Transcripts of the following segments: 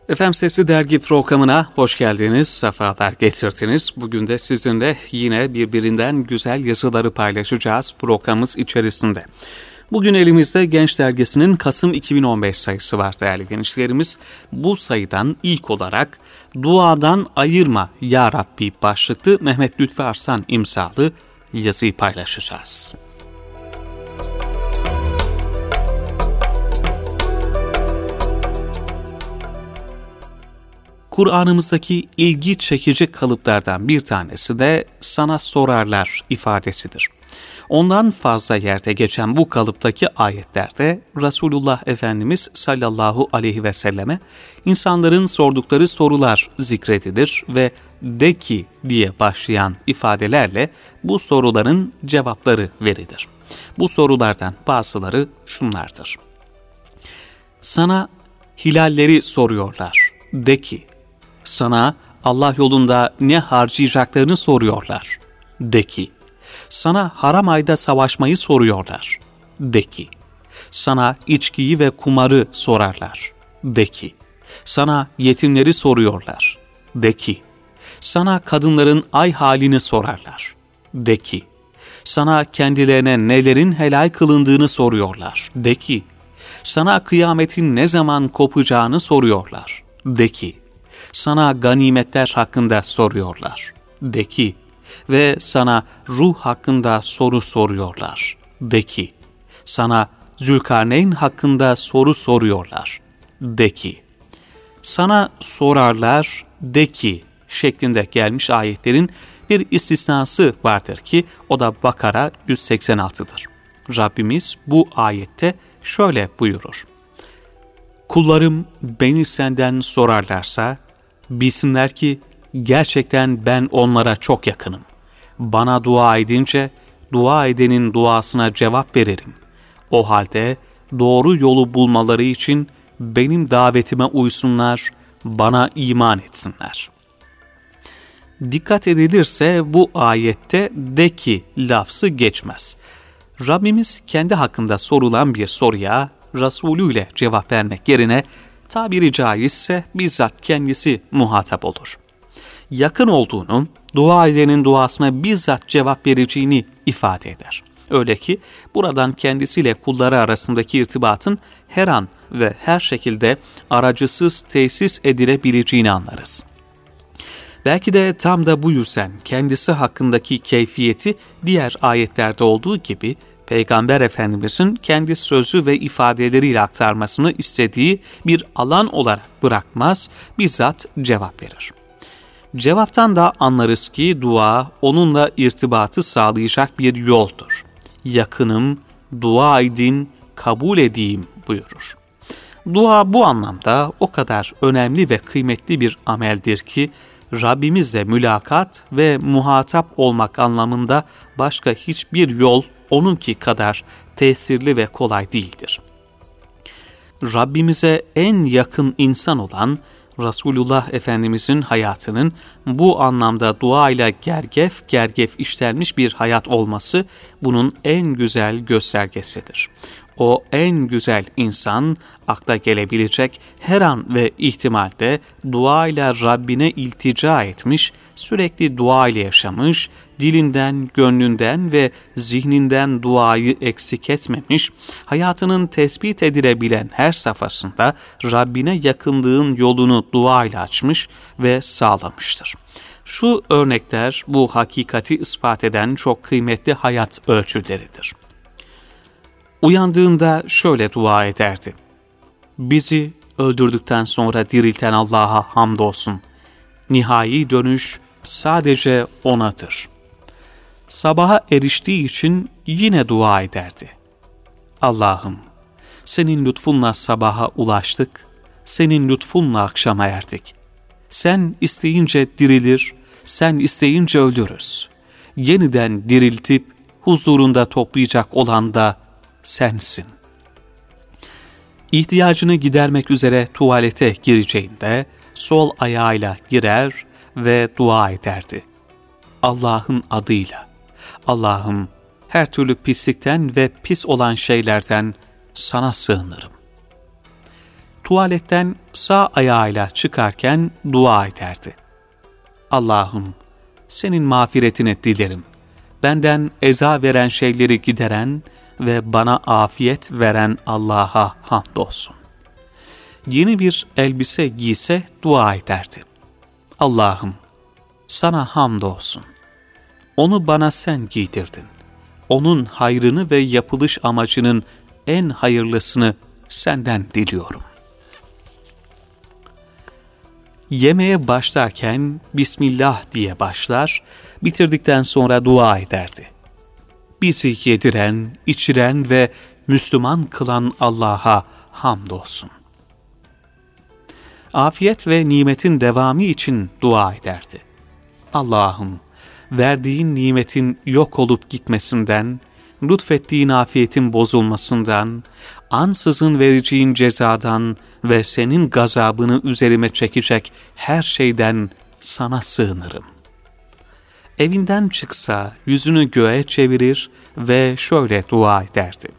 Efendim Sesli Dergi programına hoş geldiniz, sefalar getirdiniz. Bugün de sizinle yine birbirinden güzel yazıları paylaşacağız programımız içerisinde. Bugün elimizde Genç Dergisi'nin Kasım 2015 sayısı var değerli gençlerimiz. Bu sayıdan ilk olarak "Duadan ayırma ya Rabbi" başlıklı Mehmet Lütfi Arslan imzalı yazıyı paylaşacağız. Kur'an'ımızdaki ilgi çekici kalıplardan bir tanesi de "sana sorarlar" ifadesidir. Ondan fazla yerde geçen bu kalıptaki ayetlerde Resulullah Efendimiz sallallahu aleyhi ve selleme insanların sordukları sorular zikredilir ve "de ki" diye başlayan ifadelerle bu soruların cevapları verilir. Bu sorulardan bazıları şunlardır. Sana hilalleri soruyorlar, de ki. Sana Allah yolunda ne harcayacaklarını soruyorlar, de ki. Sana haram ayda savaşmayı soruyorlar, de ki. Sana içkiyi ve kumarı sorarlar, de ki. Sana yetimleri soruyorlar, de ki. Sana kadınların ay halini sorarlar, de ki. Sana kendilerine nelerin helal kılındığını soruyorlar, de ki. Sana kıyametin ne zaman kopacağını soruyorlar, de ki. Sana ganimetler hakkında soruyorlar, de ki. Ve sana ruh hakkında soru soruyorlar, de ki. Sana Zülkarneyn hakkında soru soruyorlar, de ki. Sana sorarlar, de ki şeklinde gelmiş ayetlerin bir istisnası vardır ki o da Bakara 186'dır. Rabbimiz bu ayette şöyle buyurur. Kullarım beni senden sorarlarsa bilsinler ki gerçekten ben onlara çok yakınım. Bana dua edince dua edenin duasına cevap veririm. O halde doğru yolu bulmaları için benim davetime uysunlar, bana iman etsinler. Dikkat edilirse bu ayette "de ki" lafzı geçmez. Rabbimiz kendi hakkında sorulan bir soruya Resulü ile cevap vermek yerine tabiri caizse bizzat kendisi muhatap olur. Yakın olduğunu, dua edenin duasına bizzat cevap vereceğini ifade eder. Öyle ki buradan kendisiyle kulları arasındaki irtibatın her an ve her şekilde aracısız tesis edilebileceğini anlarız. Belki de tam da bu yüzden kendisi hakkındaki keyfiyeti diğer ayetlerde olduğu gibi Peygamber Efendimizin kendi sözü ve ifadeleriyle aktarmasını istediği bir alan olarak bırakmaz, bizzat cevap verir. Cevaptan da anlarız ki dua onunla irtibatı sağlayacak bir yoldur. Yakınım, dua edin, kabul edeyim buyurur. Dua bu anlamda o kadar önemli ve kıymetli bir ameldir ki Rabbimizle mülakat ve muhatap olmak anlamında başka hiçbir yol onunki kadar tesirli ve kolay değildir. Rabbimize en yakın insan olan Resulullah Efendimizin hayatının bu anlamda duayla gergef gergef işlenmiş bir hayat olması bunun en güzel göstergesidir. O en güzel insan akla gelebilecek her an ve ihtimalde duayla Rabbine iltica etmiş, sürekli dua ile yaşamış, dilinden, gönlünden ve zihninden duayı eksik etmemiş, hayatının tespit edilebilen her safhasında Rabbine yakınlığın yolunu dua ile açmış ve sağlamıştır. Şu örnekler bu hakikati ispat eden çok kıymetli hayat ölçüleridir. Uyandığında şöyle dua ederdi. Bizi öldürdükten sonra dirilten Allah'a hamdolsun. Nihai dönüş sadece O'nadır. Sabaha eriştiği için yine dua ederdi. Allah'ım, senin lütfunla sabaha ulaştık, senin lütfunla akşama erdik. Sen isteyince dirilir, sen isteyince ölürüz. Yeniden diriltip huzurunda toplayacak olan da sensin. İhtiyacını gidermek üzere tuvalete gireceğinde sol ayağıyla girer ve dua ederdi. Allah'ın adıyla, Allah'ım her türlü pislikten ve pis olan şeylerden sana sığınırım. Tuvaletten sağ ayağıyla çıkarken dua ederdi. Allah'ım, senin mağfiretini dilerim. Benden eza veren şeyleri gideren ve bana afiyet veren Allah'a hamdolsun. Yeni bir elbise giyse dua ederdi. Allah'ım, sana hamdolsun. Onu bana sen giydirdin. Onun hayrını ve yapılış amacının en hayırlısını senden diliyorum. Yemeğe başlarken Bismillah diye başlar, bitirdikten sonra dua ederdi. Bizi yediren, içiren ve Müslüman kılan Allah'a hamdolsun. Afiyet ve nimetin devamı için dua ederdi. Allah'ım, verdiğin nimetin yok olup gitmesinden, lütfettiğin afiyetin bozulmasından, ansızın vereceğin cezadan ve senin gazabını üzerime çekecek her şeyden sana sığınırım. Evinden çıksa yüzünü göğe çevirir ve şöyle dua ederdi.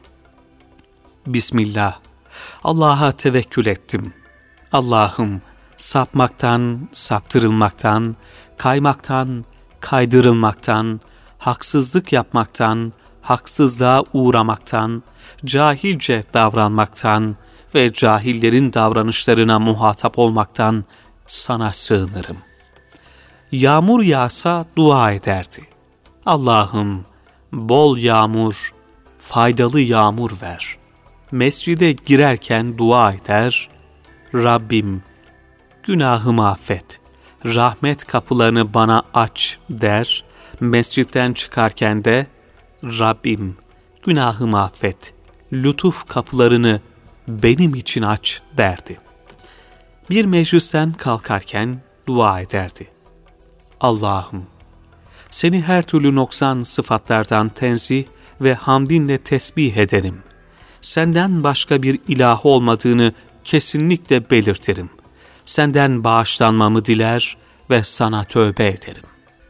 Bismillah, Allah'a tevekkül ettim. Allah'ım, sapmaktan, saptırılmaktan, kaymaktan, kaydırılmaktan, haksızlık yapmaktan, haksızlığa uğramaktan, cahilce davranmaktan ve cahillerin davranışlarına muhatap olmaktan sana sığınırım. Yağmur yağsa dua ederdi. Allah'ım, bol yağmur, faydalı yağmur ver. Mescide girerken dua eder, Rabbim, günahımı affet, rahmet kapılarını bana aç der, mescitten çıkarken de Rabbim, günahımı affet, lütuf kapılarını benim için aç derdi. Bir meclisten kalkarken dua ederdi. Allah'ım, seni her türlü noksan sıfatlardan tenzih ve hamdinle tesbih ederim. Senden başka bir ilah olmadığını kesinlikle belirtirim. Senden bağışlanmamı diler ve sana tövbe ederim.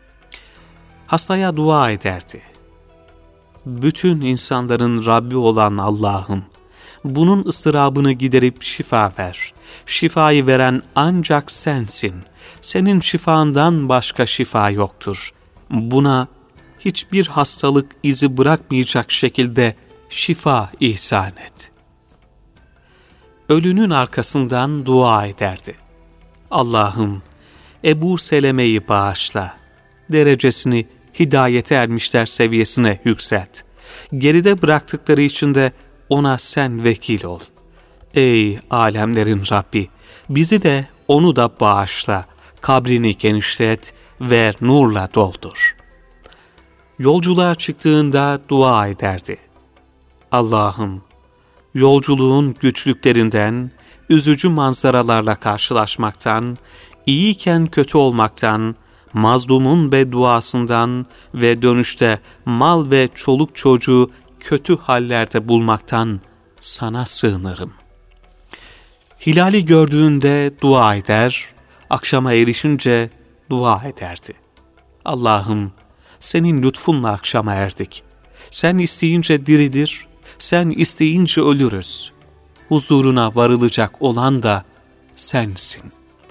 Hastaya dua ederdi. Bütün insanların Rabbi olan Allah'ım, bunun ıstırabını giderip şifa ver. Şifayı veren ancak sensin. Senin şifandan başka şifa yoktur. Buna hiçbir hastalık izi bırakmayacak şekilde şifa ihsan et. Ölünün arkasından dua ederdi. Allah'ım, Ebu Seleme'yi bağışla. Derecesini hidayete ermişler seviyesine yükselt. Geride bıraktıkları için de ona sen vekil ol. Ey alemlerin Rabbi, bizi de onu da bağışla. Kabrini genişlet ve nurla doldur. Yolculuğa çıktığında dua ederdi. Allah'ım, yolculuğun güçlüklerinden, üzücü manzaralarla karşılaşmaktan, iyiyken kötü olmaktan, mazlumun bedduasından ve dönüşte mal ve çoluk çocuğu kötü hallerde bulmaktan sana sığınırım. Hilali gördüğünde dua eder, akşama erişince dua ederdi. Allah'ım, senin lütfunla akşama erdik. Sen isteyince diridir, sen isteyince ölürüz. Huzuruna varılacak olan da sensin.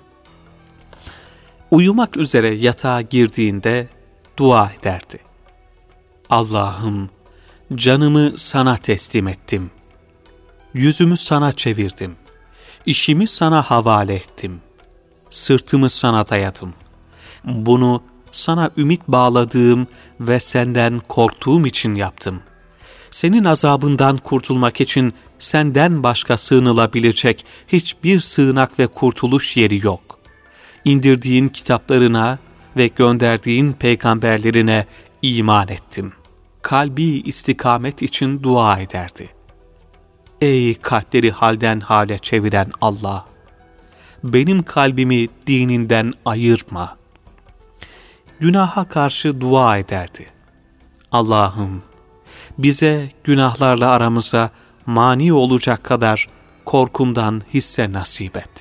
Uyumak üzere yatağa girdiğinde dua ederdi. Allah'ım, canımı sana teslim ettim. Yüzümü sana çevirdim. İşimi sana havale ettim. Sırtımı sana dayadım. Bunu sana ümit bağladığım ve senden korktuğum için yaptım. Senin azabından kurtulmak için senden başka sığınılabilecek hiçbir sığınak ve kurtuluş yeri yok. İndirdiğin kitaplarına ve gönderdiğin peygamberlerine iman ettim. Kalbi istikamet için dua ederdi. Ey kalpleri halden hale çeviren Allah! Benim kalbimi dininden ayırma. Günaha karşı dua ederdi. Allah'ım, bize günahlarla aramıza mani olacak kadar korkundan hisse nasip et.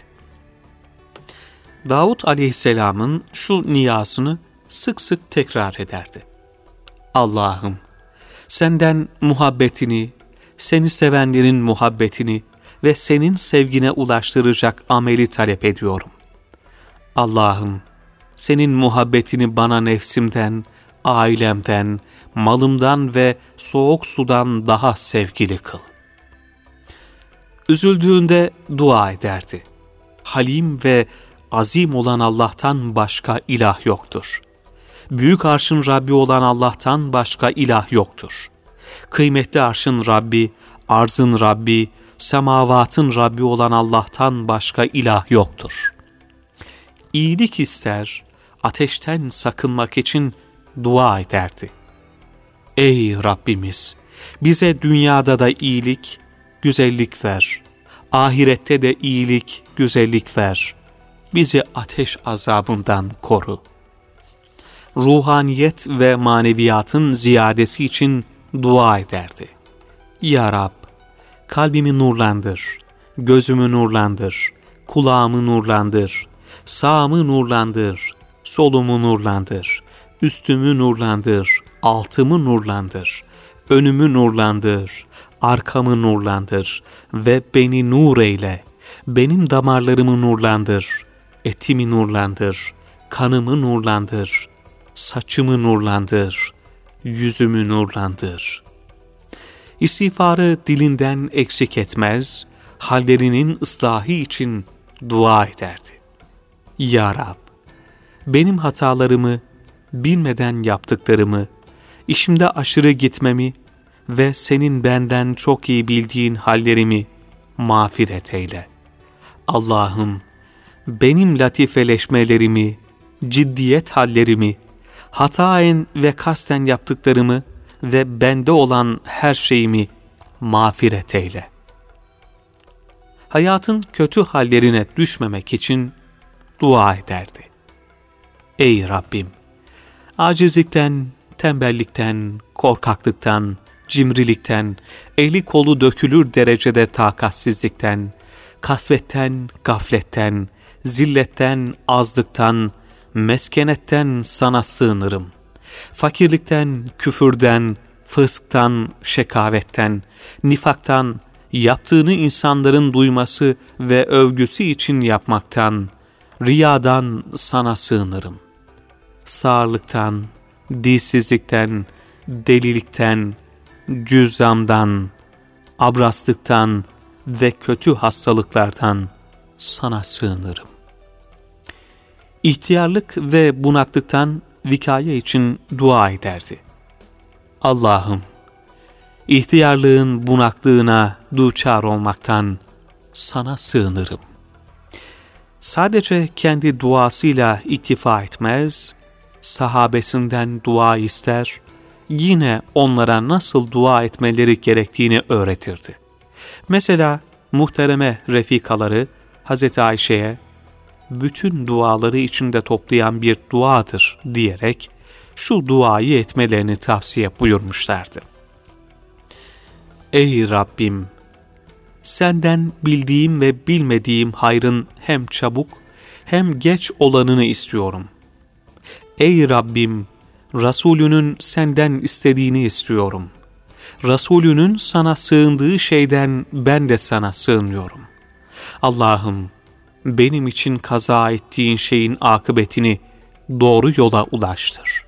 Davud aleyhisselamın şu niyazını sık sık tekrar ederdi. Allah'ım, senden muhabbetini, seni sevenlerin muhabbetini ve senin sevgine ulaştıracak ameli talep ediyorum. Allah'ım, senin muhabbetini bana nefsimden, ailemden, malımdan ve soğuk sudan daha sevgili kıl. Üzüldüğünde dua ederdi. Halim ve azim olan Allah'tan başka ilah yoktur. Büyük arşın Rabbi olan Allah'tan başka ilah yoktur. Kıymetli arşın Rabbi, arzın Rabbi, semavatın Rabbi olan Allah'tan başka ilah yoktur. İyilik ister, ateşten sakınmak için dua ederdi. Ey Rabbimiz! Bize dünyada da iyilik, güzellik ver. Ahirette de iyilik, güzellik ver. Bizi ateş azabından koru. Ruhaniyet ve maneviyatın ziyadesi için dua ederdi. Ya Rab, kalbimi nurlandır, gözümü nurlandır, kulağımı nurlandır, sağımı nurlandır, solumu nurlandır, üstümü nurlandır, altımı nurlandır, önümü nurlandır, arkamı nurlandır ve beni nur eyle. Benim damarlarımı nurlandır, etimi nurlandır, kanımı nurlandır, saçımı nurlandır, yüzümü nurlandır. İstiğfarı dilinden eksik etmez, hallerinin ıslahı için dua ederdi. Ya Rab, benim hatalarımı, bilmeden yaptıklarımı, işimde aşırı gitmemi ve senin benden çok iyi bildiğin hallerimi mağfiret eyle. Allah'ım, benim latifeleşmelerimi, ciddiyet hallerimi, hataen ve kasten yaptıklarımı ve bende olan her şeyimi mağfiret eyle. Hayatın kötü hallerine düşmemek için dua ederdi. Ey Rabbim! Acizlikten, tembellikten, korkaklıktan, cimrilikten, eli kolu dökülür derecede takatsizlikten, kasvetten, gafletten, zilletten, azlıktan, meskenetten sana sığınırım. Fakirlikten, küfürden, fısktan, şekavetten, nifaktan, yaptığını insanların duyması ve övgüsü için yapmaktan, riyadan sana sığınırım. Sağırlıktan, dilsizlikten, delilikten, cüzzamdan, abraslıktan ve kötü hastalıklardan sana sığınırım. İhtiyarlık ve bunaklıktan vikaye için dua ederdi. Allah'ım, ihtiyarlığın bunaklığına duçar olmaktan sana sığınırım. Sadece kendi duasıyla iktifa etmez, sahabesinden dua ister, yine onlara nasıl dua etmeleri gerektiğini öğretirdi. Mesela muhtereme refikaları Hazreti Ayşe'ye bütün duaları içinde toplayan bir duadır diyerek şu duayı etmelerini tavsiye buyurmuşlardı. Ey Rabbim! Senden bildiğim ve bilmediğim hayrın hem çabuk hem geç olanını istiyorum. Ey Rabbim! Resulünün senden istediğini istiyorum. Resulünün sana sığındığı şeyden ben de sana sığınıyorum. Allah'ım, benim için kaza ettiğin şeyin akıbetini doğru yola ulaştır.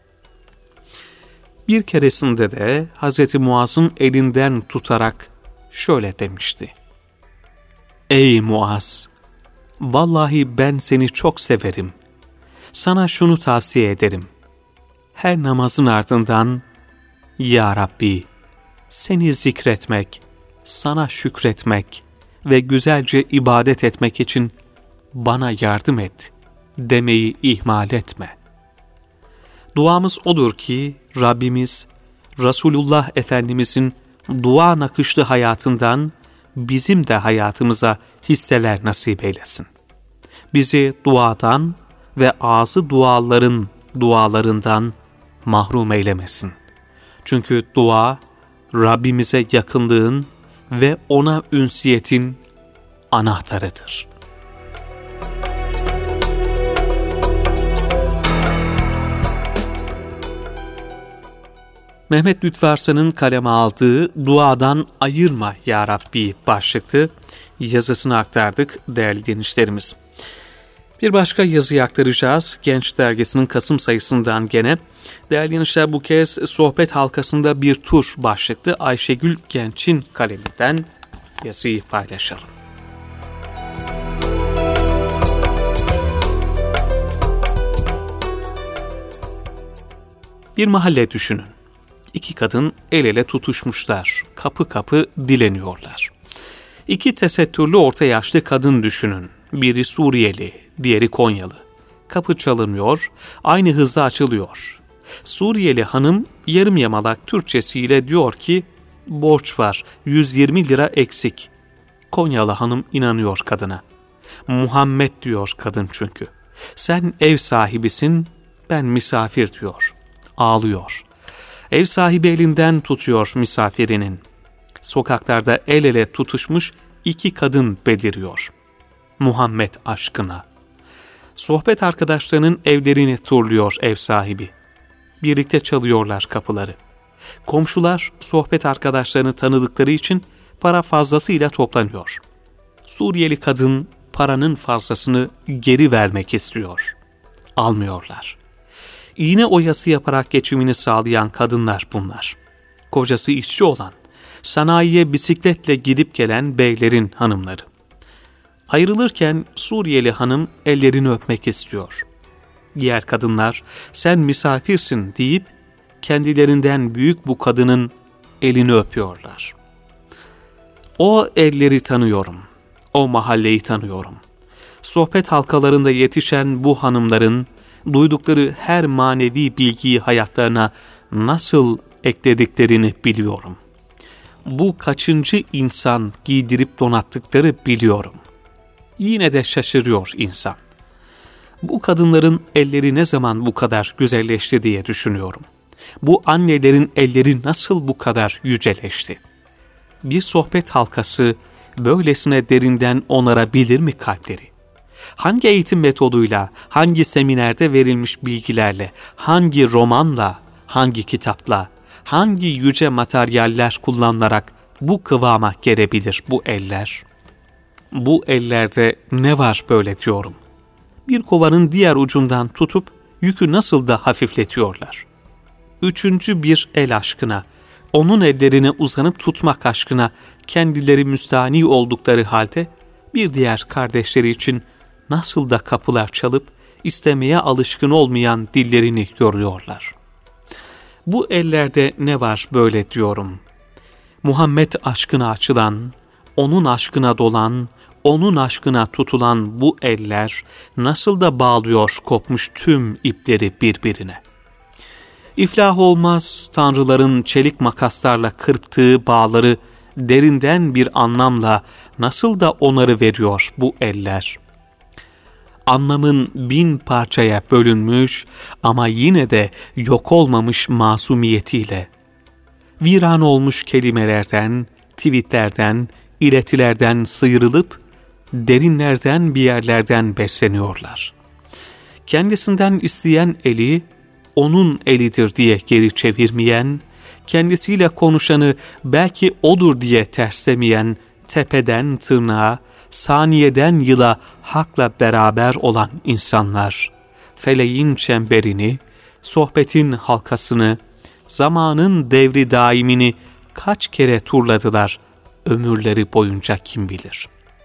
Bir keresinde de Hz. Muaz'ın elinden tutarak şöyle demişti. Ey Muaz! Vallahi ben seni çok severim. Sana şunu tavsiye ederim. Her namazın ardından, Ya Rabbi, seni zikretmek, sana şükretmek ve güzelce ibadet etmek için bana yardım et demeyi ihmal etme. Duamız odur ki Rabbimiz Resulullah Efendimizin dua nakışlı hayatından bizim de hayatımıza hisseler nasip eylesin. Bizi duadan ve ağzı duaların dualarından mahrum eylemesin. Çünkü dua Rabbimize yakınlığın ve ona ünsiyetin anahtarıdır. Mehmet Lütfü Arslan'ın kaleme aldığı Duadan Ayırma Ya Rabbi başlıklı yazısını aktardık değerli dinleyicilerimiz. Bir başka yazıyı aktaracağız. Genç Dergisi'nin Kasım sayısından gene. Değerli dinleyiciler, bu kez sohbet halkasında bir tur başlıklı Ayşegül Genç'in kaleminden yazıyı paylaşalım. Bir mahalle düşünün. İki kadın el ele tutuşmuşlar, kapı kapı dileniyorlar. İki tesettürlü orta yaşlı kadın düşünün. Biri Suriyeli, diğeri Konyalı. Kapı çalınıyor, aynı hızda açılıyor. Suriyeli hanım yarım yamalak Türkçesiyle diyor ki, borç var, 120 lira eksik. Konyalı hanım inanıyor kadına. Muhammed diyor kadın çünkü. Sen ev sahibisin, ben misafir diyor. Ağlıyor. Ev sahibi elinden tutuyor misafirinin. Sokaklarda el ele tutuşmuş iki kadın beliriyor. Muhammed aşkına. Sohbet arkadaşlarının evlerini turluyor ev sahibi. Birlikte çalıyorlar kapıları. Komşular sohbet arkadaşlarını tanıdıkları için para fazlasıyla toplanıyor. Suriyeli kadın paranın fazlasını geri vermek istiyor. Almıyorlar. İğne oyası yaparak geçimini sağlayan kadınlar bunlar. Kocası işçi olan, sanayiye bisikletle gidip gelen beylerin hanımları. Ayrılırken Suriyeli hanım ellerini öpmek istiyor. Diğer kadınlar sen misafirsin deyip kendilerinden büyük bu kadının elini öpüyorlar. O elleri tanıyorum, o mahalleyi tanıyorum. Sohbet halkalarında yetişen bu hanımların duydukları her manevi bilgiyi hayatlarına nasıl eklediklerini biliyorum. Bu kaçıncı insan giydirip donattıkları biliyorum. Yine de şaşırıyor insan. Bu kadınların elleri ne zaman bu kadar güzelleşti diye düşünüyorum. Bu annelerin elleri nasıl bu kadar yüceleşti? Bir sohbet halkası böylesine derinden onarabilir mi kalpleri? Hangi eğitim metoduyla, hangi seminerde verilmiş bilgilerle, hangi romanla, hangi kitapla, hangi yüce materyaller kullanılarak bu kıvama gelebilir bu eller? Bu ellerde ne var böyle diyorum. Bir kovanın diğer ucundan tutup yükü nasıl da hafifletiyorlar. Üçüncü bir el aşkına, onun ellerine uzanıp tutmak aşkına kendileri müstahni oldukları halde bir diğer kardeşleri için nasıl da kapılar çalıp istemeye alışkın olmayan dillerini yoruyorlar. Bu ellerde ne var böyle diyorum. Muhammed aşkına açılan, onun aşkına dolan, onun aşkına tutulan bu eller nasıl da bağlıyor kopmuş tüm ipleri birbirine. İflah olmaz tanrıların çelik makaslarla kırptığı bağları derinden bir anlamla nasıl da onarı veriyor bu eller. Anlamın 1000 parçaya bölünmüş ama yine de yok olmamış masumiyetiyle. Viran olmuş kelimelerden, tweetlerden, iletilerden sıyrılıp derinlerden bir yerlerden besleniyorlar. Kendisinden isteyen eli onun elidir diye geri çevirmeyen, kendisiyle konuşanı belki odur diye terslemeyen, tepeden tırnağa, saniyeden yıla hakla beraber olan insanlar, feleğin çemberini, sohbetin halkasını, zamanın devri daimini kaç kere turladılar ömürleri boyunca kim bilir.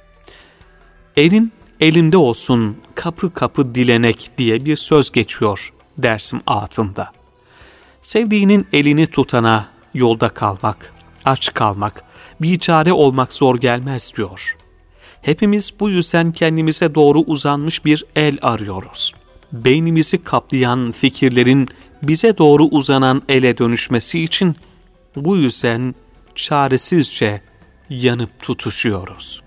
Elin elinde olsun kapı kapı dilenek diye bir söz geçiyor Dersim altında. Sevdiğinin elini tutana yolda kalmak, aç kalmak, biçare olmak zor gelmez diyor. Hepimiz bu yüzden kendimize doğru uzanmış bir el arıyoruz. Beynimizi kaplayan fikirlerin bize doğru uzanan ele dönüşmesi için bu yüzden çaresizce yanıp tutuşuyoruz.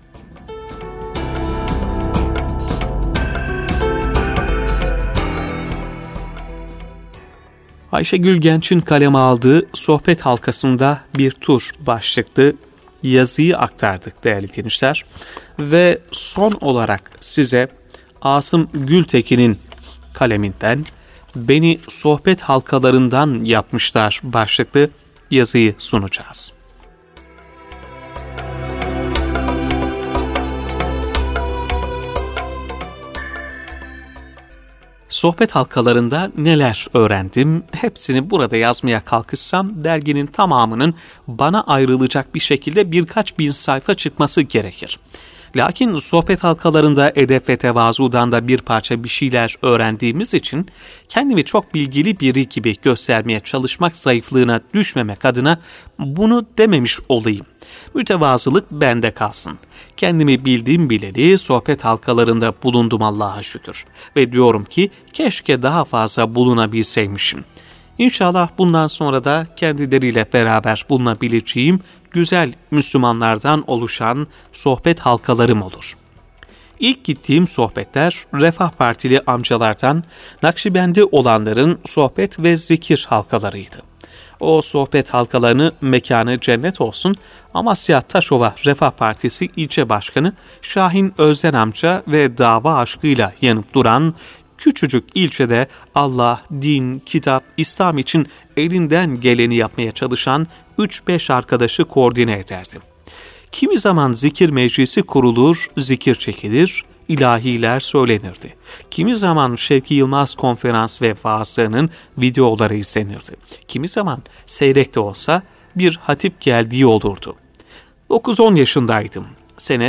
Ayşegül Genç'in kaleme aldığı sohbet halkasında bir tur başlıklı yazıyı aktardık değerli dinleyiciler. Ve son olarak size Asım Gültekin'in kaleminden beni sohbet halkalarından yapmışlar başlıklı yazıyı sunacağız. Sohbet halkalarında neler öğrendim? Hepsini burada yazmaya kalkışsam derginin tamamının bana ayrılacak bir şekilde birkaç bin sayfa çıkması gerekir. Lakin sohbet halkalarında edep ve tevazudan da bir parça bir şeyler öğrendiğimiz için kendimi çok bilgili biri gibi göstermeye çalışmak zayıflığına düşmemek adına bunu dememiş olayım. Mütevazılık bende kalsın. Kendimi bildiğim bileli sohbet halkalarında bulundum Allah'a şükür. Ve diyorum ki keşke daha fazla bulunabilseymişim. İnşallah bundan sonra da kendileriyle beraber bulunabileceğim güzel Müslümanlardan oluşan sohbet halkalarım olur. İlk gittiğim sohbetler Refah Partili amcalardan Nakşibendi olanların sohbet ve zikir halkalarıydı. O sohbet halkalarını mekanı cennet olsun Amasya Taşova Refah Partisi ilçe başkanı Şahin Özden amca ve dava aşkıyla yanıp duran küçücük ilçede Allah, din, kitap, İslam için elinden geleni yapmaya çalışan 3-5 arkadaşı koordine ederdim. Kimi zaman zikir meclisi kurulur, zikir çekilir, ilahiler söylenirdi. Kimi zaman Şevki Yılmaz konferans ve vaazlarının videoları izlenirdi. Kimi zaman seyrek de olsa bir hatip geldiği olurdu. 9-10 yaşındaydım. Sene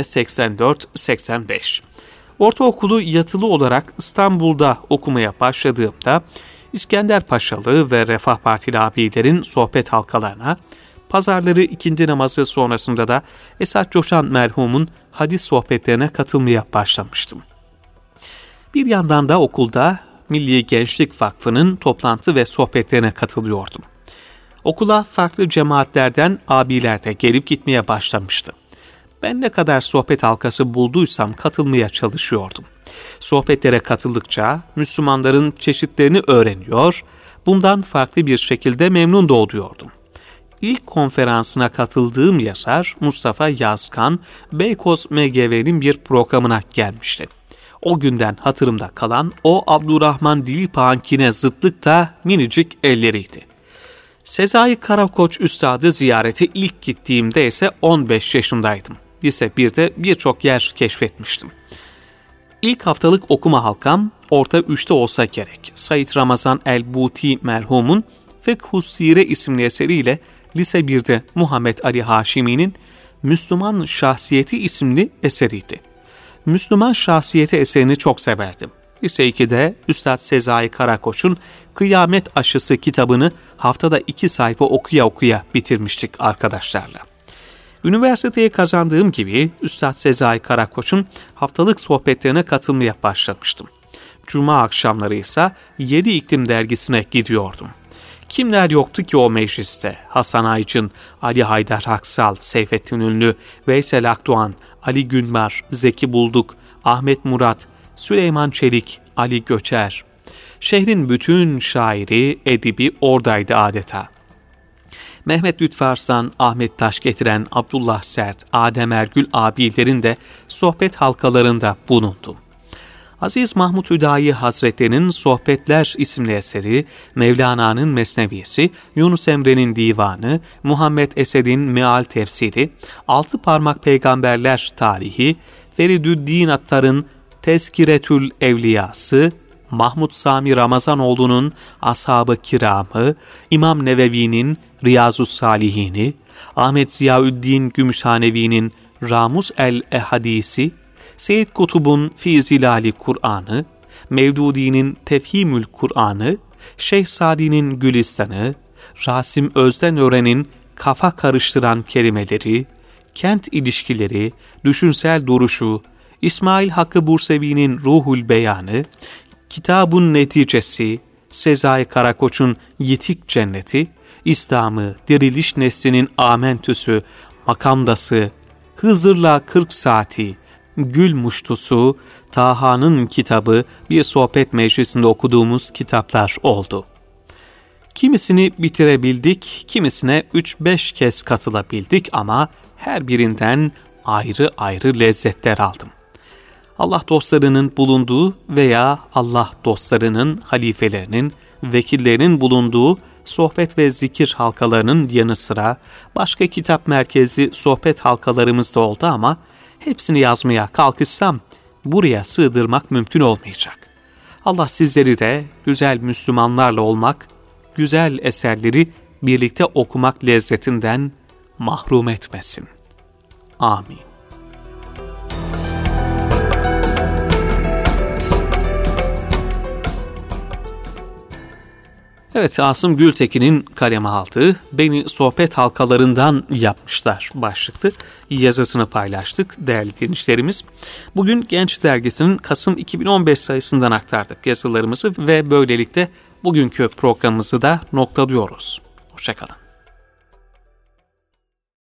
84-85. Ortaokulu yatılı olarak İstanbul'da okumaya başladığımda İskender Paşalı ve Refah Partili abilerin sohbet halkalarına, pazarları ikindi namazı sonrasında da Esat Coşan merhumun hadis sohbetlerine katılmaya başlamıştım. Bir yandan da okulda Milli Gençlik Vakfı'nın toplantı ve sohbetlerine katılıyordum. Okula farklı cemaatlerden abiler de gelip gitmeye başlamıştı. Ben ne kadar sohbet halkası bulduysam katılmaya çalışıyordum. Sohbetlere katıldıkça Müslümanların çeşitlerini öğreniyor, bundan farklı bir şekilde memnun da oluyordum. İlk konferansına katıldığım yazar Mustafa Yazgan, Beykoz MGV'nin bir programına gelmişti. O günden hatırımda kalan o Abdurrahman Dilipağ'ınkine zıtlık da minicik elleriydi. Sezai Karakoç Üstad'ı ziyarete ilk gittiğimde ise 15 yaşındaydım. Lise 1'de birçok yer keşfetmiştim. İlk haftalık okuma halkam orta 3'te olsa gerek. Said Ramazan el-Buti merhumun Fıkh-ı Sire isimli eseriyle Lise 1'de Muhammed Ali Haşimi'nin Müslüman Şahsiyeti isimli eseriydi. Müslüman Şahsiyeti eserini çok severdim. Lise 2'de Üstad Sezai Karakoç'un Kıyamet Aşısı kitabını haftada 2 sayfa okuya bitirmiştik arkadaşlarla. Üniversiteye kazandığım gibi Üstad Sezai Karakoç'un haftalık sohbetlerine katılmaya başlamıştım. Cuma akşamları ise 7 İklim dergisine gidiyordum. Kimler yoktu ki o mecliste? Hasan Aycın, Ali Haydar Haksal, Seyfettin Ünlü, Veysel Akdoğan, Ali Günbar, Zeki Bulduk, Ahmet Murat, Süleyman Çelik, Ali Göçer. Şehrin bütün şairi, edibi oradaydı adeta. Mehmet Lütfü Arslan, Ahmet Taş getiren Abdullah Sert, Adem Ergül abilerin de sohbet halkalarında bulundum. Aziz Mahmud Hüdayi Hazretleri'nin Sohbetler isimli eseri, Mevlana'nın Mesnevisi, Yunus Emre'nin Divanı, Muhammed Esed'in Meal Tefsiri, Altı Parmak Peygamberler Tarihi, Feridüddin Attar'ın Tezkiretül Evliyası, Mahmud Sami Ramazanoğlu'nun Ashab-ı Kiramı, İmam Nevevi'nin Riyazus Salihini, Ahmet Ziyaüddin Gümüşhanevi'nin Ramuz el-Ehadisi, Seyyid Kutub'un Fi Zilali Kur'an'ı, Mevdudi'nin Tefhimül Kur'an'ı, Şeyh Sadi'nin Gülistan'ı, Rasim Özdenören'in kafa karıştıran kelimeleri, kent ilişkileri, düşünsel duruşu, İsmail Hakkı Bursevi'nin Ruhul Beyanı, Kitabun Neticesi, Sezai Karakoç'un Yitik Cenneti, İslam'ı, Diriliş Nesli'nin Amentüsü, Makamdası, Hızır'la 40 Saati, Gül Muştusu, Taha'nın kitabı bir sohbet meclisinde okuduğumuz kitaplar oldu. Kimisini bitirebildik, kimisine 3-5 kez katılabildik ama her birinden ayrı ayrı lezzetler aldım. Allah dostlarının bulunduğu veya Allah dostlarının, halifelerinin, vekillerinin bulunduğu sohbet ve zikir halkalarının yanı sıra başka kitap merkezi sohbet halkalarımız da oldu ama hepsini yazmaya kalkışsam buraya sığdırmak mümkün olmayacak. Allah sizleri de güzel Müslümanlarla olmak, güzel eserleri birlikte okumak lezzetinden mahrum etmesin. Amin. Evet, Asım Gültekin'in kaleme aldığı "Beni sohbet halkalarından yapmışlar" başlıklı yazısını paylaştık değerli dinleyicilerimiz. Bugün Genç Dergisi'nin Kasım 2015 sayısından aktardık yazılarımızı ve böylelikle bugünkü programımızı da noktalıyoruz. Hoşça kalın.